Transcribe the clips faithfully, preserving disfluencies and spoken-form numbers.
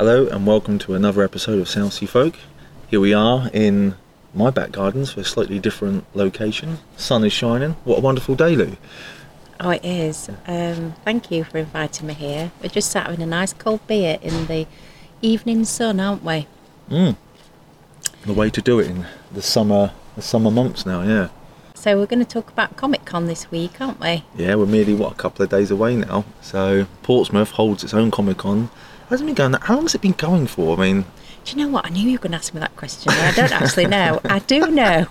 Hello and welcome to another episode of Southsea Folk. Here we are in my back gardens for a slightly different location. Sun is shining. What a wonderful day, Lou. Oh, it is. Um, thank you for inviting me here. We're just sat having a nice cold beer in the evening sun, aren't we? Mm. The way to do it in the summer, the summer months now, yeah. So we're going to talk about Comic Con this week, aren't we? Yeah, we're merely, what, a couple of days away now. So Portsmouth holds its own Comic Con. Hasn't been going that, how long has it been going for? I mean... Do you know what? I knew you were going to ask me that question. I don't actually know. I do know.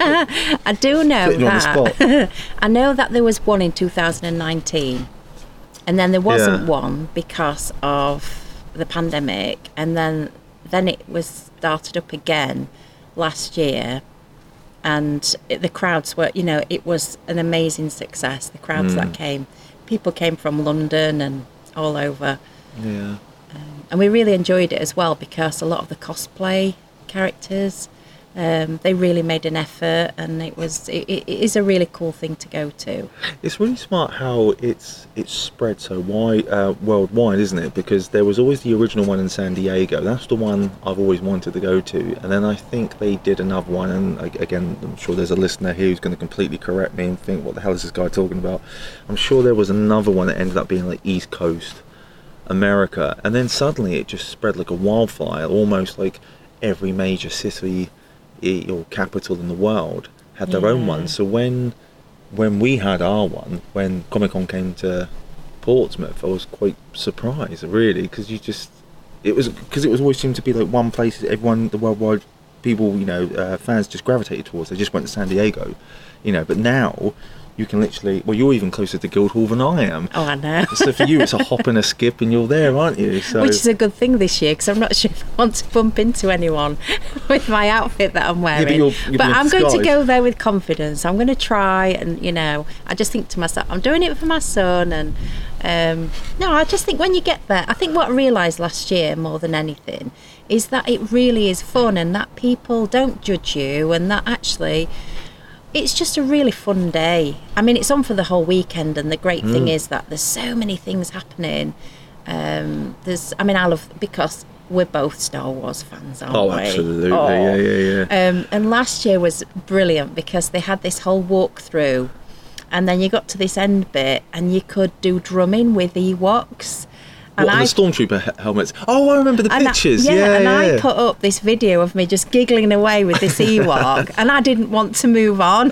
I do know Putting you that. on the spot. I know that there was one in two thousand nineteen. And then there wasn't Yeah. one because of the pandemic. And then, then it was started up again last year. And it, the crowds were, you know, it was an amazing success. The crowds Mm. that came. People came from London and all over. Yeah. Um, and we really enjoyed it as well because a lot of the cosplay characters, um, they really made an effort, and it was it, it is a really cool thing to go to. It's really smart how it's it's spread so wide, uh, worldwide, isn't it? Because there was always the original one in San Diego. That's the one I've always wanted to go to. And then I think they did another one, and again, I'm sure there's a listener here who's going to completely correct me and think, what the hell is this guy talking about? I'm sure there was another one that ended up being like East Coast America, and then suddenly it just spread like a wildfire. Almost like every major city or capital in the world had their Yeah. own one. So when when we had our one, when Comic-Con came to Portsmouth, I was quite surprised, really, because you just it was because it was always seemed to be like one place everyone, the worldwide people, you know, uh, fans just gravitated towards. They just went to San Diego, you know. But now you can literally, well, you're even closer to Guildhall than I am. Oh, I know. So for you, it's a hop and a skip, and you're there, aren't you? So Which is a good thing this year because I'm not sure if I want to bump into anyone with my outfit that I'm wearing. but you'll- you'll but be in I'm going to disguise. go there with confidence. I'm going to try, and you know, I just think to myself, I'm doing it for my son, and um, no, I just think when you get there, I think what I realised last year more than anything is that it really is fun, and that people don't judge you, and that actually. It's just a really fun day. I mean, it's on for the whole weekend, and the great Mm. thing is that there's so many things happening. Um, there's, I mean, I love because we're both Star Wars fans, aren't Oh, we? absolutely, Oh. yeah, yeah, yeah. Um, and last year was brilliant because they had this whole walkthrough, and then you got to this end bit, and you could do drumming with Ewoks. What, And the I Stormtrooper he- helmets? Oh, I remember the and I- pictures. yeah, yeah, and yeah. I put up this video of me just giggling away with this Ewok, and I didn't want to move on.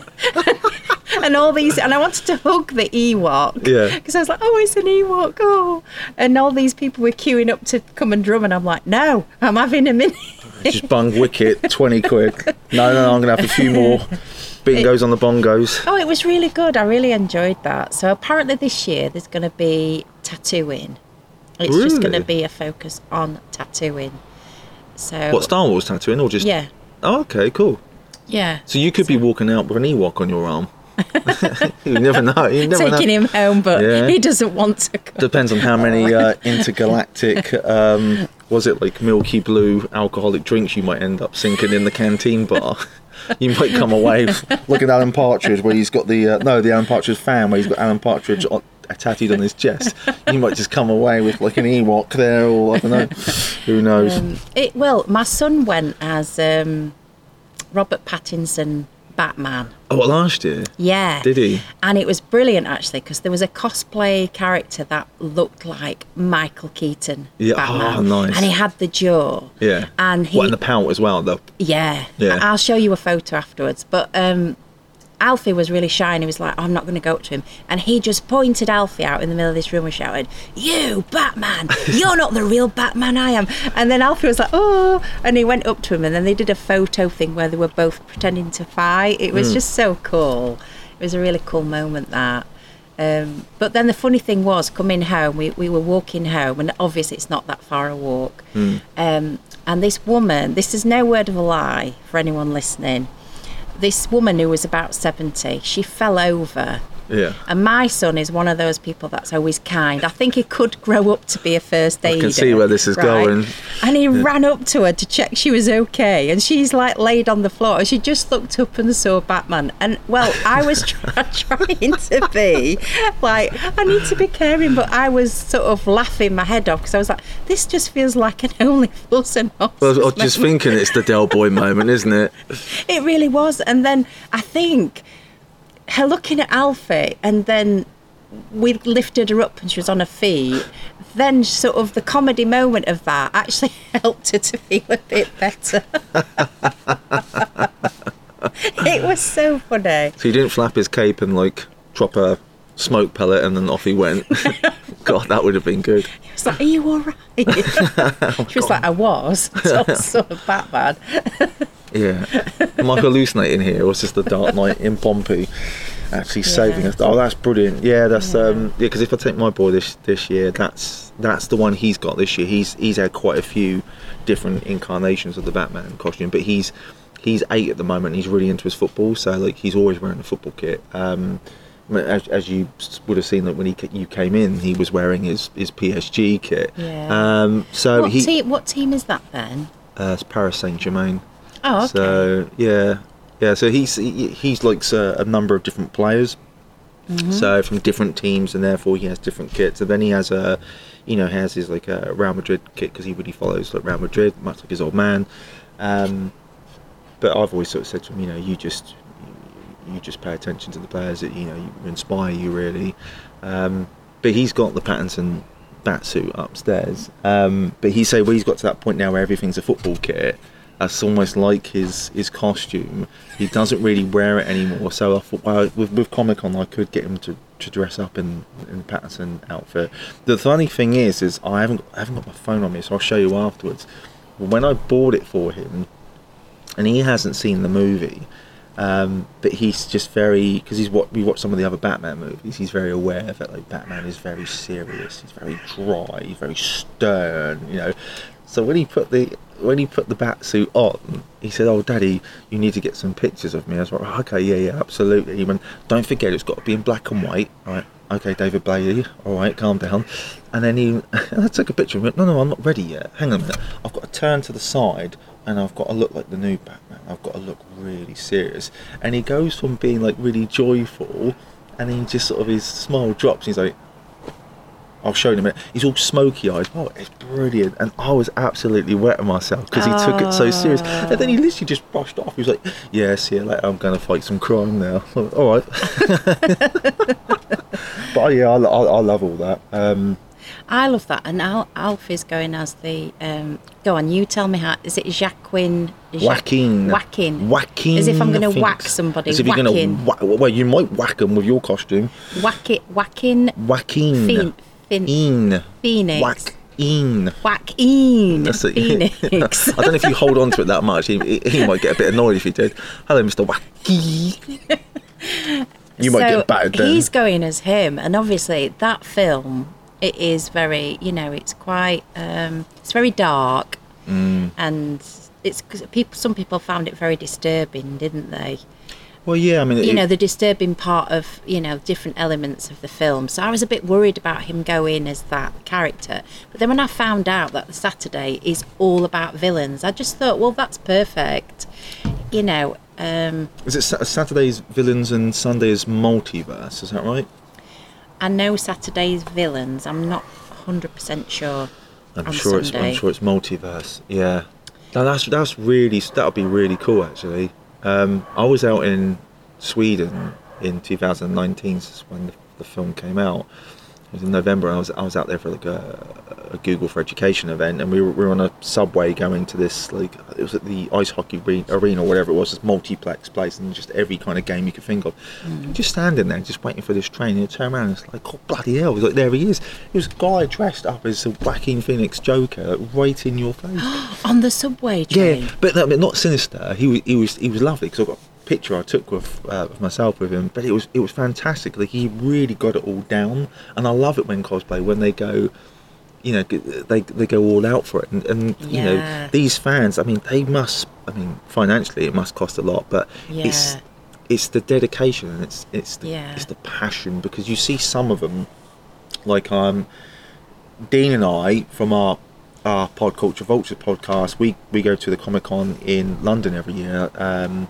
and all these, and I wanted to hug the Ewok. Yeah. Because I was like, oh, it's an Ewok, oh. And all these people were queuing up to come and drum, and I'm like, no, I'm having a minute. Just bung wicket, twenty quid. No, no, no, I'm going to have a few more bingos on the bongos. Oh, it was really good. I really enjoyed that. So apparently this year there's going to be tattooing. It's just going to Really? be a focus on tattooing. So What, Star Wars tattooing or just... Yeah, Oh, okay, cool. yeah. So you could be walking out with an Ewok on your arm. You never know. You never Taking know. him home, but Yeah. he doesn't want to go. Depends on how many uh, intergalactic, um, was it like Milky Blue alcoholic drinks you might end up sinking in the canteen bar. You might come away. Look at Alan Partridge, where he's got the uh, no, the Alan Partridge fan, where he's got Alan Partridge on, tattooed on his chest. You might just come away with like an Ewok there, or I don't know. Who knows? Um, it, well, my son went as um, Robert Pattinson Batman. Oh, what, last year? Yeah. Did he? And it was brilliant, actually, because there was a cosplay character that looked like Michael Keaton Yeah, Batman. oh, nice. And he had the jaw. Yeah. And he... What, and the pout as well, though. Yeah. Yeah. I'll show you a photo afterwards. But um, Alfie was really shy, and he was like, oh, I'm not going to go up to him. And he just pointed Alfie out in the middle of this room and shouted, you, Batman, you're not the real Batman, I am. And then Alfie was like, oh, and he went up to him, and then they did a photo thing where they were both pretending to fight. It was Mm. just so cool. It was a really cool moment, that. Um, but then the funny thing was, coming home, we, we were walking home, and obviously it's not that far a walk. Mm. Um, and this woman, this is no word of a lie for anyone listening, this woman who was about seventy, she fell over Yeah. And my son is one of those people that's always kind. I think he could grow up to be a first aider. I can see where this is right? going. And he yeah. ran up to her to check she was okay. And she's like laid on the floor. And she just looked up and saw Batman. And, well, I was try- trying to be like, I need to be caring. But I was sort of laughing my head off because I was like, this just feels like an Only Fools and Horses. Well, I was just thinking it's the Del Boy moment, isn't it? It really was. And then I think her looking at Alfie, and then we lifted her up and she was on her feet, then sort of the comedy moment of that actually helped her to feel a bit better. It was so funny. So you didn't flap his cape and like drop a smoke pellet and then off he went. God, that would have been good. He was like, are you all right? oh, she was God. like, I was. So I saw Batman. Yeah. Am I hallucinating here, or was this the Dark Knight in Pompey actually yeah. saving us? Oh, that's brilliant. Yeah, that's yeah. um yeah, because if I take my boy this this year, that's that's the one he's got this year. He's he's had quite a few different incarnations of the Batman costume, but he's he's eight at the moment. He's really into his football, so like he's always wearing a football kit. Um As, as you would have seen that when he you came in, he was wearing his, his P S G kit. Yeah. Um, so what, he, team, what team is that then? Uh, it's Paris Saint-Germain. Oh, okay. So yeah, yeah. So he's he, he's likes a, a number of different players. Mm-hmm. So from different teams, and therefore he has different kits. And then he has a, you know, has his like a Real Madrid kit because he really follows like Real Madrid, much like his old man. Um, but I've always sort of said to him, you know, you just. You just pay attention to the players that you know you inspire you really. Um, but he's got the Pattinson bat suit upstairs. Um, but he say well he's got to that point now where everything's a football kit. That's almost like his his costume. He doesn't really wear it anymore. So I thought well, with with Comic Con I could get him to, to dress up in in the Pattinson outfit. The funny thing is is I haven't I haven't got my phone on me, so I'll show you afterwards. When I bought it for him, and he hasn't seen the movie. Um, but he's just very because he's what we watch some of the other Batman movies. He's very aware that like Batman is very serious. He's very dry. He's very stern. You know. So when he put the when he put the bat suit on, he said, "Oh, Daddy, you need to get some pictures of me." I was like, oh, "Okay, yeah, yeah, absolutely." He went, "Don't forget, it's got to be in black and white." All right, okay, David Blady. All right, calm down. And then he, I took a picture of him. No, no, I'm not ready yet. Hang on a minute. I've got to turn to the side. And I've got to look like the new Batman. I've got to look really serious. And he goes from being like really joyful, and then he just sort of his smile drops. And he's like, "I'll show you in a minute." He's all smoky eyed. Oh, it's brilliant. And I was absolutely wetting myself because he oh. took it so serious. And then he literally just brushed off. He was like, "Yeah, see you later. I'm going to fight some crime now." Like, all right. But yeah, I, I, I love all that. Um, I love that, and Al- Alfie's going as the. Um, go on, you tell me how. Is it Jacqueline? Whacking. Whacking. Whacking. As if I'm going to whack somebody. As if you're going to whack. Well, you might whack them with your costume. Whack it. Whacking. Whacking. Fin- fin- in. Phoenix. Whack. In. Whack in. That's it. Phoenix. I don't know if you hold on to it that much. He, he might get a bit annoyed if you did. Hello, Mister Wacky. You so might get battered then. He's going as him, and obviously that film. It is very, you know, it's quite, um, it's very dark, mm. and it's cause people. Some people found it very disturbing, didn't they? Well, yeah, I mean, you it, know, the disturbing part of you know different elements of the film. So I was a bit worried about him going as that character, but then when I found out that the Saturday is all about villains, I just thought, well, that's perfect. You know, um, is it Saturday's villains and Sunday's multiverse? Is that right? I know Saturday's villains. I'm not one hundred percent sure. I'm on sure Sunday. it's. I'm sure it's multiverse. Yeah. Now that's that's really that would be really cool actually. Um, I was out in Sweden in two thousand nineteen when the, the film came out. It was in November. And I was I was out there for like a, a Google for Education event, and we were, we were on a subway going to this like it was at the ice hockey arena or whatever it was, this multiplex place, and just every kind of game you could think of. Mm. Just standing there, just waiting for this train, and you turn around, and it's like, oh bloody hell! It's like there he is. It was a guy dressed up as a Joaquin Phoenix Joker, like, right in your face on the subway train. Yeah, but, no, but not sinister. He was he was he was lovely because I got. Picture I took with, uh, with myself with him, but it was it was fantastic. Like he really got it all down, and I love it when cosplay when they go, you know, they they go all out for it, and, and yeah. you know these fans. I mean, they must. I mean, financially it must cost a lot, but yeah. it's it's the dedication and it's it's the, Yeah. it's the passion, because you see some of them, like um, Dean and I from our our Pod Culture Vultures podcast, we we go to the Comic Con in London every year. Um,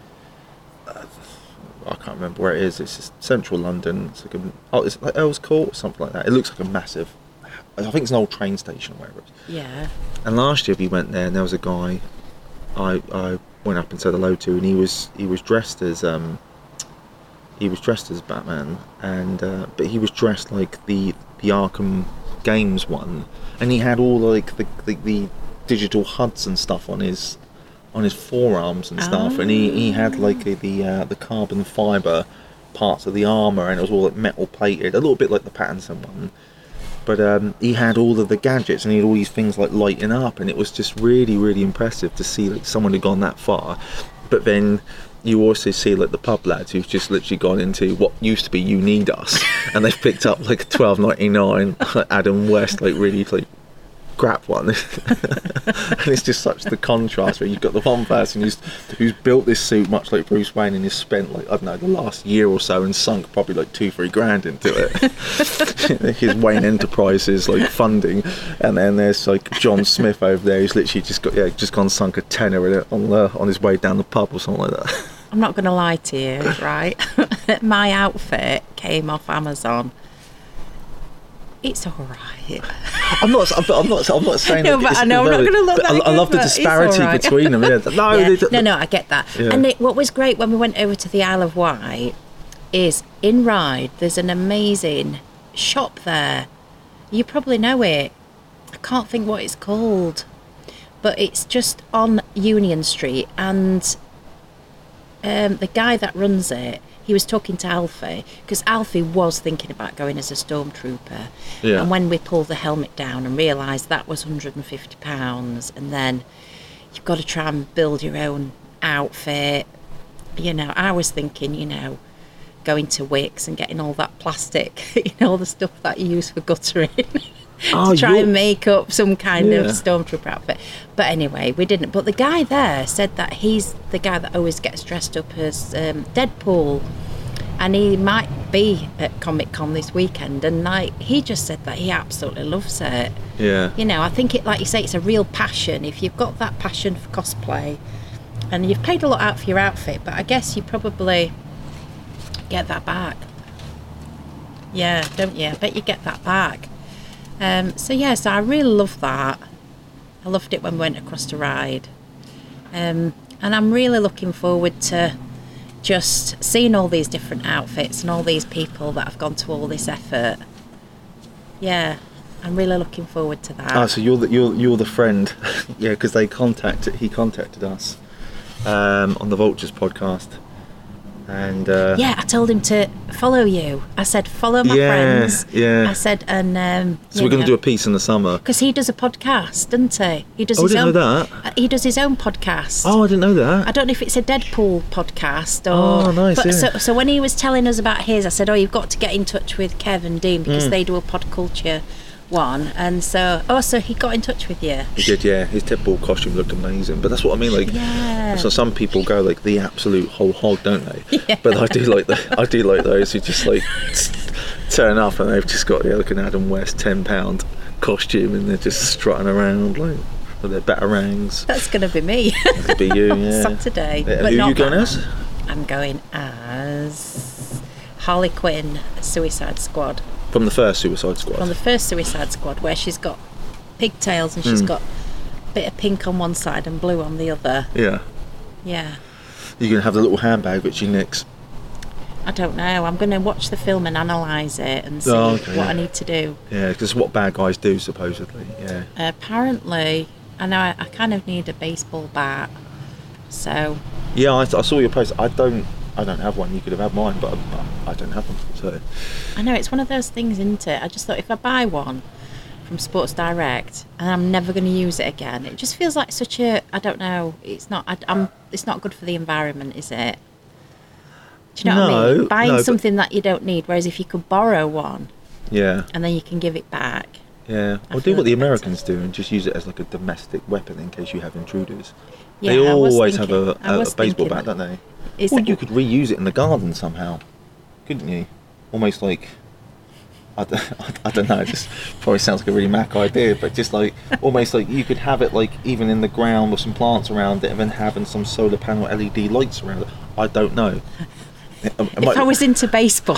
I can't remember where it is. It's just central London. It's like a, oh, it's like Earls Court or something like that. It looks like a massive. I think it's an old train station or whatever it is. Yeah. And last year we went there, and there was a guy I I went up and said hello to, and he was he was dressed as um he was dressed as Batman, and uh, but he was dressed like the the Arkham Games one, and he had all like the the, the digital H U Ds and stuff on his on his forearms and stuff, oh. and he, he had like a, the uh, the carbon fibre parts of the armour, and it was all like metal plated, a little bit like the Pattinson one. But um, he had all of the gadgets, and he had all these things like lighting up, and it was just really, really impressive to see like someone who'd gone that far. But then you also see like the pub lads who've just literally gone into what used to be You Need Us, and they've picked up like a twelve ninety-nine Adam West like really like crap one. And it's just such the contrast where you've got the one person who's who's built this suit much like Bruce Wayne, and has spent like I don't know the last year or so and sunk probably like two three grand into it. His Wayne Enterprises like funding, and then there's like John Smith over there who's literally just got yeah just gone sunk a tenner in it on the on his way down the pub or something like that. I'm not going to lie to you, right? My outfit came off Amazon. It's all right. I'm not. I'm, I'm not. I'm not saying. No, that but it's I know I'm not going to look that I, good, I love the but it's disparity all right. between them. Yeah. No, yeah. they, no, no, I get that. Yeah. And it, what was great when we went over to the Isle of Wight is in Ryde. There's an amazing shop there. You probably know it. I can't think what it's called, but it's just on Union Street, and um, the guy that runs it, he was talking to Alfie, because Alfie was thinking about going as a stormtrooper. Yeah. And when we pulled the helmet down and realised that was one hundred fifty pounds, and then you've got to try and build your own outfit. You know, I was thinking, you know, going to Wickes and getting all that plastic, you know, all the stuff that you use for guttering. Oh, to try you're... and make up some kind yeah. of stormtrooper outfit. But anyway, we didn't. But the guy there said that he's the guy that always gets dressed up as um, Deadpool, and he might be at Comic Con this weekend, and like he just said that he absolutely loves it. Yeah. You know, I think it, like you say, it's a real passion. If you've got that passion for cosplay, and you've paid a lot out for your outfit, but I guess you probably get that back. Yeah, don't you? I bet you get that back. Um, so yeah, so I really love that. I loved it when we went across to Ryde. Um, and I'm really looking forward to just seeing all these different outfits and all these people that have gone to all this effort. Yeah, I'm really looking forward to that. Ah, so you're the you're you're the friend, yeah, because they contacted he contacted us um, on the Vultures podcast. And uh, yeah, I told him to follow you. I said, follow my yeah, friends. Yeah. I said, and um, so we're going to do a piece in the summer because he does a podcast, doesn't he? He does oh, his I didn't own. know that. Uh, he does his own podcast. Oh, I didn't know that. I don't know if it's a Deadpool podcast or. Oh, nice. But yeah. so, so when he was telling us about his, I said, "Oh, you've got to get in touch with Kev and Dean because Mm. they do a pod culture one." And so, oh, so he got in touch with you. He did, yeah. His Deadpool costume looked amazing, but that's what I mean. Like, Yeah. so some people go like the absolute whole hog, don't they? Yeah. But I do like the I do like those who just like turn up and they've just got yeah, like an Adam West ten pound costume and they're just strutting around like with their batarangs. That's going to be me. That could be you, yeah. Saturday. Yeah, but who not you going Batman. as? I'm going as Harley Quinn, Suicide Squad. From the first Suicide Squad. From the first Suicide Squad, where she's got pigtails and she's Mm. got a bit of pink on one side and blue on the other. Yeah. Yeah. You're gonna have the little handbag which she nicks. I don't know. I'm going to watch the film and analyse it and see Oh, okay, what yeah. I need to do. Yeah, because what bad guys do supposedly. Yeah. Uh, apparently, I know I, I kind of need a baseball bat. So, Yeah, I, I saw your post. I don't. I don't have one. You could have had mine, but I, I don't have them. So. I know it's one of those things, isn't it? I just thought if I buy one from Sports Direct and I'm never going to use it again, it just feels like such a, I don't know, it's not, I, I'm, it's not good for the environment, is it? Do you know what I No, mean? Buying no, but- something that you don't need, whereas if you could borrow one Yeah. and then you can give it back. Yeah, I or feel do what the a bit better. Americans do and just use it as like a domestic weapon in case you have intruders. Yeah, they I was always thinking- have I a, a, was a baseball thinking bat, that- don't they? Is Or that- you could reuse it in the garden somehow, couldn't you? Almost like, I don't, I don't know, it just probably sounds like a really mac idea, but just like, almost like you could have it like even in the ground with some plants around it and then having some solar panel L E D lights around it. I don't know. It- it If might- I was into baseball.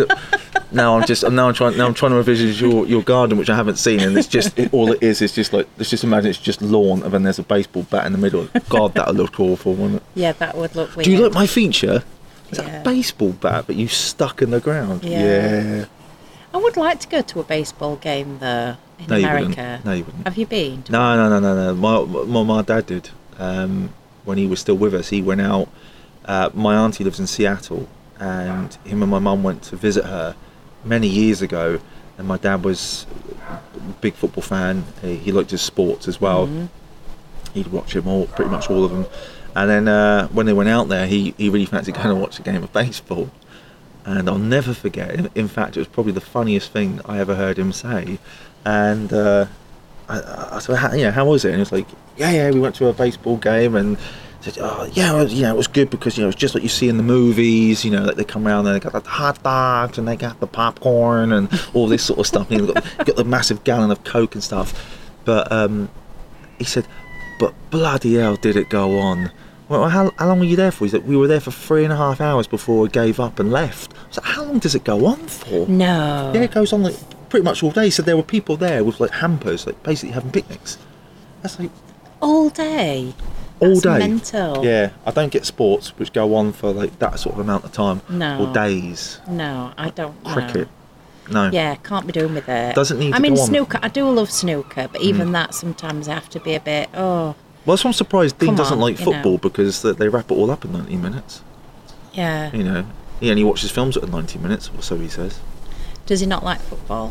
now I'm just now I'm trying now I'm trying to envision your your garden, which I haven't seen, and it's just it, all it is is just like let's just imagine it's just lawn and then there's a baseball bat in the middle. God, that would look awful, wouldn't it? Yeah, that would look weird. Do you like my feature? It's Yeah. a baseball bat, but you stuck in the ground. Yeah. Yeah. I would like to go to a baseball game though in No, you wouldn't. America. No, you wouldn't. Have you been? to No, no, no, no, no. My my, my dad did. Um, when he was still with us, he went out. Uh, my auntie lives in Seattle, and him and my mum went to visit her many years ago. And my dad was a big football fan. He, he liked his sports as well. Mhm. He'd watch them all, pretty much all of them. And then uh, when they went out there, he, he really fancied going to watch a game of baseball. And I'll never forget. In, in fact, it was probably the funniest thing I ever heard him say. And uh, I, I said, how, you know, how was it? And he was like, yeah, yeah, we went to a baseball game and said, oh, yeah, well, you know, it was good because, you know, it's just like you see in the movies, you know, like they come around and they got the hot dogs and they got the popcorn and all this sort of stuff. And they've got, got the massive gallon of Coke and stuff. But um, he said, but bloody hell did it go on. Well, how, how long were you there for? He said, we were there for three and a half hours before we gave up and left. I was like, how long does it go on for? No. Yeah, it goes on like pretty much all day. So there were people there with like hampers, like basically having picnics. That's like All day. all That's day. mental. Yeah, I don't get sports which go on for like that sort of amount of time. No. Or days. No, I don't know. Cricket. No. Yeah, can't be doing with it. Doesn't need I to mean, go on. snooker. I do love snooker, but even Mm. that sometimes I have to be a bit. Oh, Well, that's why I'm surprised Dean Come doesn't on, like you know. football because they, they wrap it all up in ninety minutes. yeah. You know, he only watches films at ninety minutes, or so he says. Does he not like football?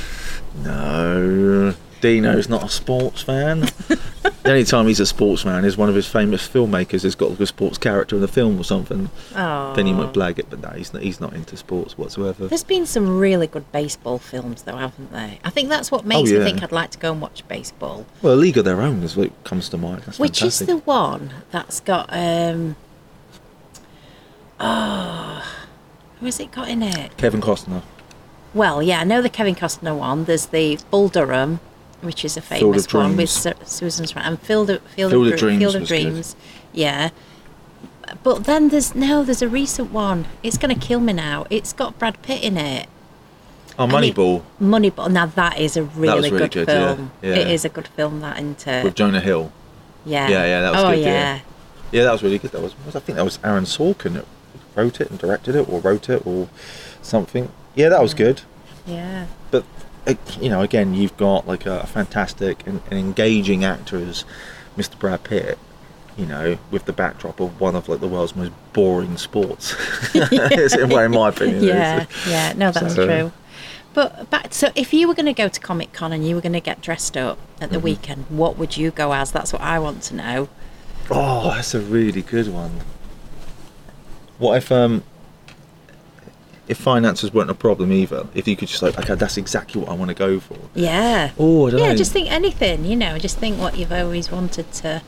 No, Dino's not a sports fan. The only time he's a sports fan is one of his famous filmmakers has got like a sports character in the film or something. Oh. Then he might blag it, but no, he's not, he's not into sports whatsoever. There's been some really good baseball films, though, haven't there? I think that's what makes Oh, yeah. me think I'd like to go and watch baseball. Well, A League of Their Own is what comes to mind. That's Which fantastic. is the one that's got. um Oh, who has it got in it? Kevin Costner. Well, yeah, I know the Kevin Costner one. There's the Bull Durham, which is a Field of famous one with Dreams. Su- Susan Sarandon, and Field of Field, Field of Dr- Dreams Field of was good. Dreams. Yeah. But then there's no, there's a recent one. It's gonna kill me now. It's got Brad Pitt in it. Oh, And it- Moneyball Moneyball. Now that is a really, really good, good, yeah. film. Yeah. It is a good film. That into with Jonah Hill. yeah. Yeah, yeah, that was oh, good, yeah. yeah. Yeah, that was really good. That was, I think that was Aaron Sorkin that wrote it and directed it, or wrote it, or something. Yeah, that was good. Yeah. But uh, you know, again, you've got like a, a fantastic and, and engaging actor as Mister Brad Pitt. You know, with the backdrop of one of like the world's most boring sports. It's, well, in my opinion. Yeah, it is. yeah, no, that's So- true. But back, so if you were going to go to Comic Con and you were going to get dressed up at the Mhm. weekend, what would you go as? That's what I want to know. Oh, that's a really good one. What if um if finances weren't a problem either? If you could just like, okay, that's exactly what I want to go for. Yeah. Oh, I don't Yeah, know. just think anything, you know, just think what you've always wanted to.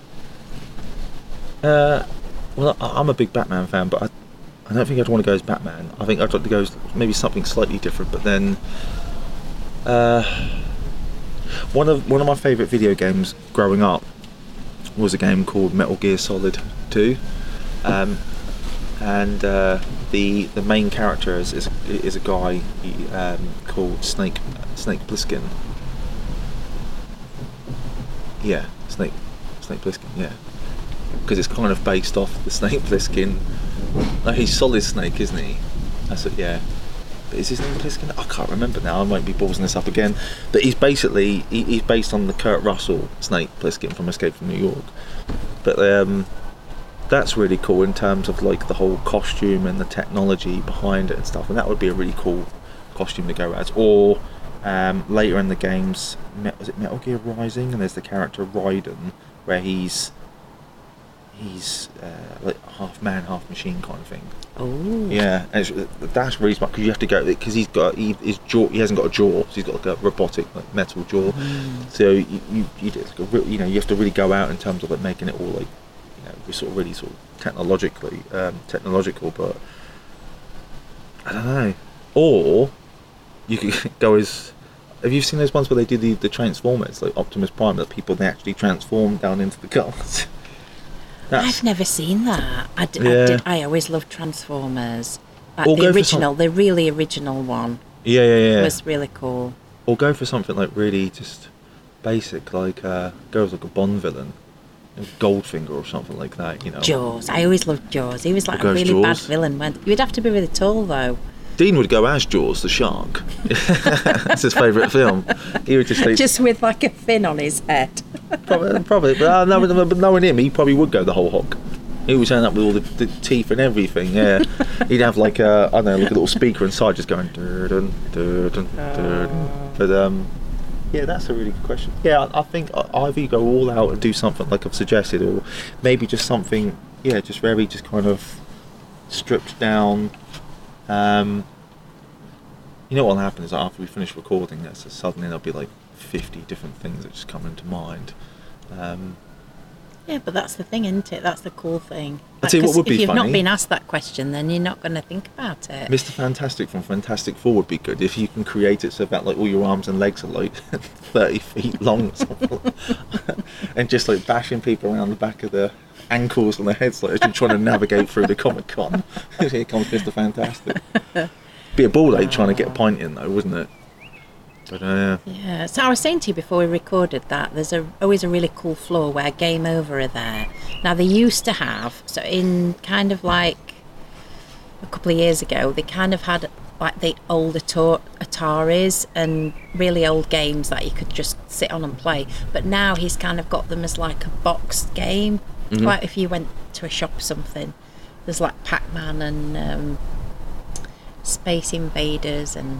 Uh, well, I- I'm a big Batman fan, but I, I don't think I'd want to go as Batman. I think I'd like to go as maybe something slightly different. But then, uh, one of one of my favourite video games growing up was a game called Metal Gear Solid two, um, and uh, the the main character is is, is a guy he, um, called Snake Snake Plissken. Yeah, Snake Snake Plissken. Yeah. Because it's kind of based off the Snake Plissken. No, he's Solid Snake, isn't he? That's it, yeah. But is his name Plissken? I can't remember now. I might be ballsing this up again. But he's basically he, he's based on the Kurt Russell Snake Plissken from Escape from New York. But um, that's really cool in terms of like the whole costume and the technology behind it and stuff. And that would be a really cool costume to go as. Or um, later in the games, was it Metal Gear Rising? And there's the character Raiden, where he's he's uh, like half man, half machine kind of thing. Oh. Yeah, and it's, that's really smart because you have to go because he's got he, his jaw. He hasn't got a jaw, so he's got like a robotic like, metal jaw. Mm. So you you you, do, like real, you know you have to really go out in terms of like making it all like you know sort of really sort of technologically um, technological, but I don't know. Or you could go as. Have you seen those ones where they do the, the Transformers, like Optimus Prime, that people they actually transform down into the cars? That's, I've never seen that. I, d- yeah. I, did, I always loved Transformers. Like Or the go for original, some- the really original one yeah, yeah, yeah. was really cool. Or go for something like really just basic, like uh, go as like a Bond villain, Goldfinger or something like that. You know. Jaws. I always loved Jaws. He was like Or a goes really bad Jaws. villain. When you'd have to be really tall though. Dean would go as Jaws the shark. That's his favourite film. He would just like, Just with like a fin on his head. probably, probably, but uh, knowing, but knowing him, he probably would go the whole hog. He would turn up with all the, the teeth and everything. Yeah, he'd have like a I don't know, like a little speaker inside, just going. Dun, dun, dun, dun, dun. But um, yeah, that's a really good question. Yeah, I, I think either you go all out and do something like I've suggested, or maybe just something, yeah, just very just kind of stripped down. Um, you know what'll happen is that after we finish recording this, suddenly there'll be like fifty different things that just come into mind. Um, Yeah, but that's the thing, isn't it? That's the cool thing. I'll tell you what 'cause would be if you've funny. not been asked that question, then you're not going to think about it. Mister Fantastic from Fantastic Four would be good if you can create it so that like all your arms and legs are like thirty feet long or something, and just like bashing people around the back of their ankles and their heads like as you're trying to navigate through the Comic Con. Here comes Mister Fantastic. Be a ball ache trying to get a pint in though, wouldn't it? But uh, Yeah, so I was saying to you before we recorded that there's a, always a really cool floor where Game Over are there. Now they used to have, so in kind of like a couple of years ago, they kind of had like the old Ator- Ataris and really old games that you could just sit on and play. But now he's kind of got them as like a boxed game. Mhm. Like if you went to a shop or something, there's like Pac-Man and um, Space Invaders and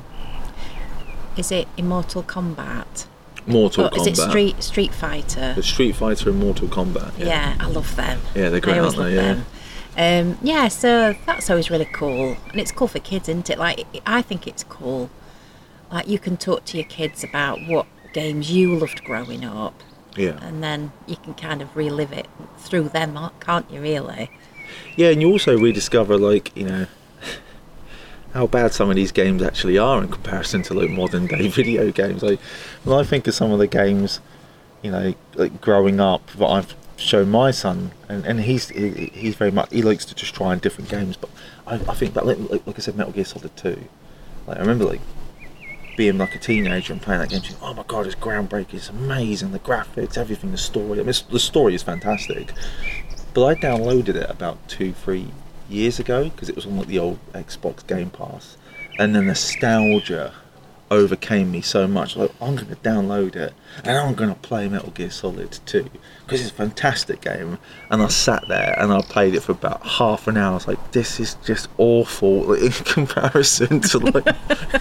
is it Immortal Kombat? Mortal Or Kombat. is it Street Street Fighter? The Street Fighter and Mortal Kombat. Yeah. Yeah, I love them. yeah they're great, I always aren't love they? Yeah. them. Um, yeah, so that's always really cool, and it's cool for kids, isn't it? Like I think it's cool. Like you can talk to your kids about what games you loved growing up, Yeah. and then you can kind of relive it through them, can't you? Really? Yeah, and you also rediscover, like, you know, how bad some of these games actually are in comparison to like modern day video games. Like when I think of some of the games, you know, like growing up that I've shown my son, and, and he's he, he's very much he likes to just try in different games. But I, I think that like, like like I said, Metal Gear Solid two. Like I remember like being like a teenager and playing that game, thinking, oh my god, it's groundbreaking, it's amazing, the graphics, everything, the story. I mean, it's, the story is fantastic. But I downloaded it about two, three years ago because it was on like the old Xbox Game Pass, and the nostalgia overcame me so much. Like I'm going to download it and I'm going to play Metal Gear Solid two because it's a fantastic game. And I sat there and I played it for about half an hour. I was like, this is just awful like, in comparison to like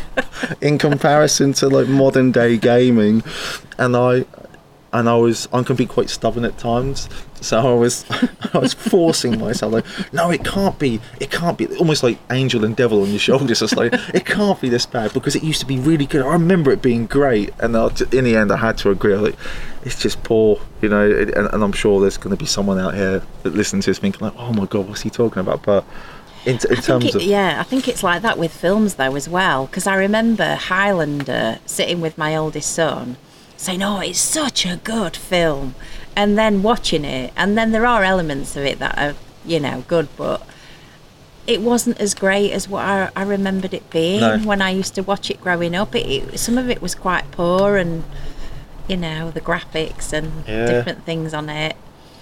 in comparison to like modern day gaming. And I and I was I can be quite stubborn at times, so I was I was forcing myself like, no, it can't be it can't be almost like angel and devil on your shoulders. It's like it can't be this bad because it used to be really good. I remember it being great, and I, in the end I had to agree. Like it's just poor, you know. It, and, and I'm sure there's going to be someone out here that listens to this thinking like, oh my god, what's he talking about? But in, in I terms think it, of yeah, I think it's like that with films though as well. Because I remember Highlander sitting with my oldest son, saying, "Oh, it's such a good film," and then watching it, and then there are elements of it that are, you know, good, but it wasn't as great as what I, I remembered it being No. when I used to watch it growing up. It, it some of it was quite poor, and you know, the graphics and Yeah. different things on it.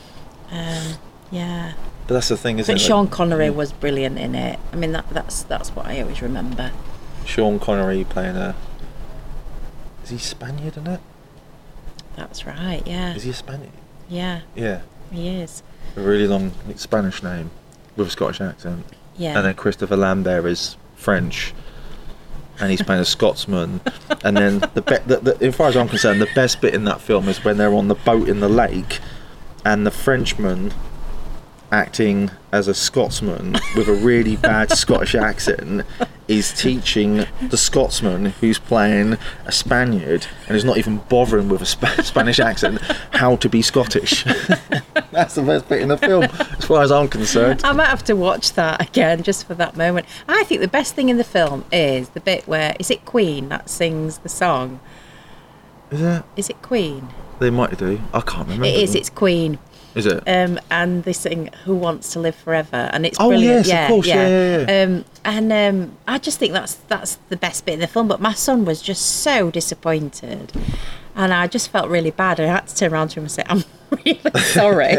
Um, yeah. but that's the thing, isn't But it? Sean Like, Connery was brilliant in it. I mean, that, that's that's what I always remember. Sean Connery playing a is he Spaniard in it? That's right. Yeah. Is he a Spaniard? Yeah. Yeah. He is. A really long Spanish name with a Scottish accent. Yeah. And then Christopher Lambert is French, and he's playing a Scotsman. And then the, be- the, the as far as I'm concerned, the best bit in that film is when they're on the boat in the lake, and the Frenchman acting as a Scotsman with a really bad Scottish accent is teaching the Scotsman who's playing a Spaniard and is not even bothering with a Sp- Spanish accent how to be Scottish. That's the best bit in the film, as far as I'm concerned. I might have to watch that again just for that moment. I think the best thing in the film is the bit where, is it Queen that sings the song? Is it? Is it Queen? They might do. I can't remember. It is, it's Queen. Is it? Um, and they sing "Who Wants to Live Forever," and it's Oh, brilliant. yes, of yeah, course, yeah, yeah, yeah. Um, and um, I just think that's that's the best bit in the film. But my son was just so disappointed, and I just felt really bad. I had to turn around to him and say, "I'm really sorry."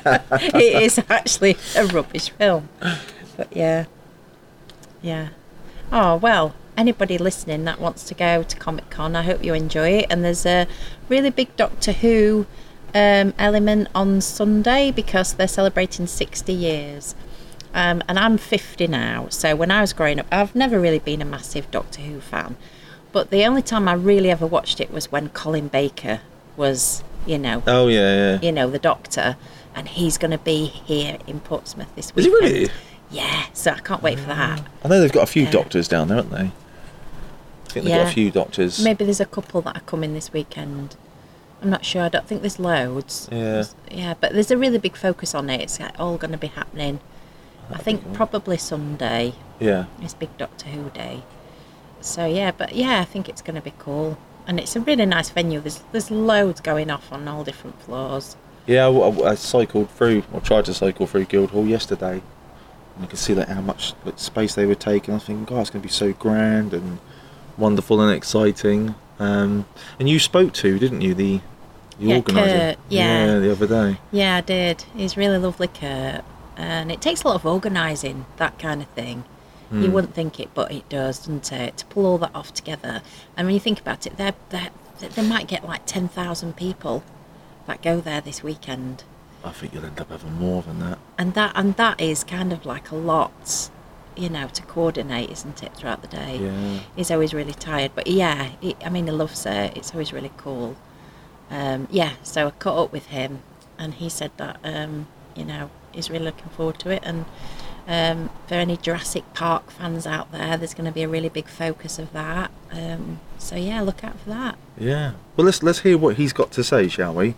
It is actually a rubbish film. But yeah, yeah. Oh well. Anybody listening that wants to go to Comic Con, I hope you enjoy it. And there's a really big Doctor Who um, element on Sunday because they're celebrating sixty years. Um, and I'm fifty now, so when I was growing up, I've never really been a massive Doctor Who fan. But the only time I really ever watched it was when Colin Baker was, you know, Oh, yeah, yeah. you know, the Doctor, and he's going to be here in Portsmouth this Is weekend. he really? Yeah, so I can't wait for that. I know they've got a few Yeah. doctors down there, haven't they? I think they've got Yeah. a few doctors. Maybe there's a couple that are coming this weekend. I'm not sure. I don't think there's loads. Yeah. There's- yeah, but there's a really big focus on it. It's all going to be happening. I think probably Sunday Yeah. is Big Doctor Who Day. So yeah, but yeah, I think it's going to be cool, and it's a really nice venue. There's there's loads going off on all different floors. Yeah, I, I- I cycled through, or tried to cycle through Guildhall yesterday, and I could see like how much like, space they were taking. I was thinking, God, it's going to be so grand and wonderful and exciting. Um, and you spoke to, didn't you, the the Yeah, organizer? Kurt, yeah. the other day. Yeah, I did. He's really lovely, Kurt. And it takes a lot of organising, that kind of thing. You wouldn't think it, but it does, doesn't it? To pull all that off together. And when you think about it, they're, they're, they might get like ten thousand people that go there this weekend. I think you'll end up having more than that. And that and that is kind of like a lot, you know, to coordinate, isn't it, throughout the day? Yeah. He's always really tired. But yeah, he, I mean, he loves it. It's always really cool. Um, yeah, so I caught up with him, and he said that, um, you know, he's really looking forward to it. And um, for any Jurassic Park fans out there, there's going to be a really big focus of that. Um, so yeah, look out for that. Yeah. Well, let's let's hear what he's got to say, shall we?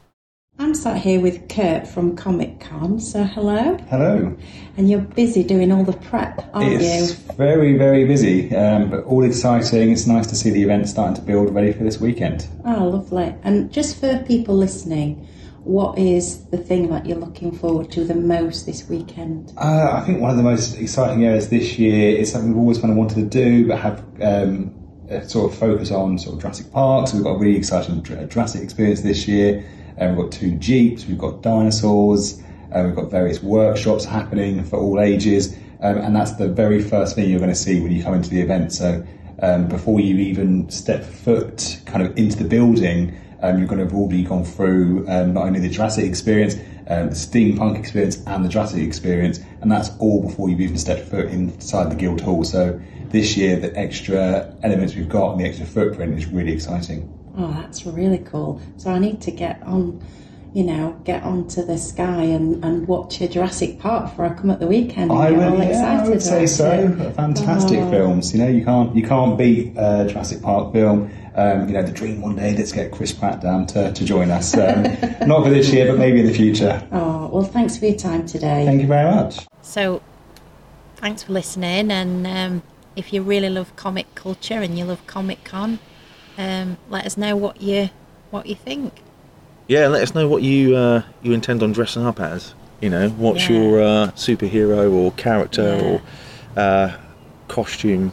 I'm sat here with Kurt from Comic Con, so hello. Hello. And you're busy doing all the prep, aren't It's you? very, very busy, um, but all exciting. It's nice to see the event starting to build ready for this weekend. Oh, lovely. And just for people listening, what is the thing that you're looking forward to the most this weekend? Uh, I think one of the most exciting areas this year is something we've always kind of wanted to do, but have um, a sort of focus on sort of Jurassic Park. So we've got a really exciting Jurassic experience this year. Um, we've got two Jeeps, we've got dinosaurs, uh, we've got various workshops happening for all ages, um, and that's the very first thing you're going to see when you come into the event. So um, before you even step foot kind of into the building, um, you're going to have already gone through um, not only the Jurassic experience, um, the steampunk experience and the Jurassic experience, and that's all before you've even stepped foot inside the Guildhall. So this year the extra elements we've got and the extra footprint is really exciting. Oh, that's really cool. So I need to get on, you know, get onto the Sky and, and watch a Jurassic Park before I come at the weekend. And I get would, all yeah, excited I would say about so. it. Fantastic Oh. films. You know, you can't you can't beat a Jurassic Park film. Um, you know, the dream one day, let's get Chris Pratt down to, to join us. Um, not for this year, but maybe in the future. Oh, well, thanks for your time today. Thank you very much. So, thanks for listening. And um, if you really love comic culture and you love Comic Con, um, let us know what you what you think. Yeah, let us know what you uh, you intend on dressing up as. You know, what's Yeah. your uh, superhero or character Yeah. or uh, costume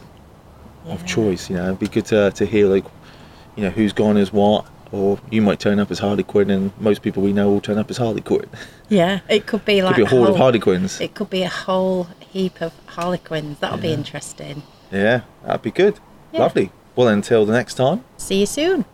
of Yeah. choice. You know, it'd be good to to hear like, you know, who's gone as what, or you might turn up as Harley Quinn, and most people we know will turn up as Harley Quinn. Yeah, it could be like Could be a horde of whole- Harley Quinns. It could be a whole heap of Harlequins. That'll be Yeah. interesting. Yeah, that'd be good. Yeah. Lovely. Well, until the next time. See you soon.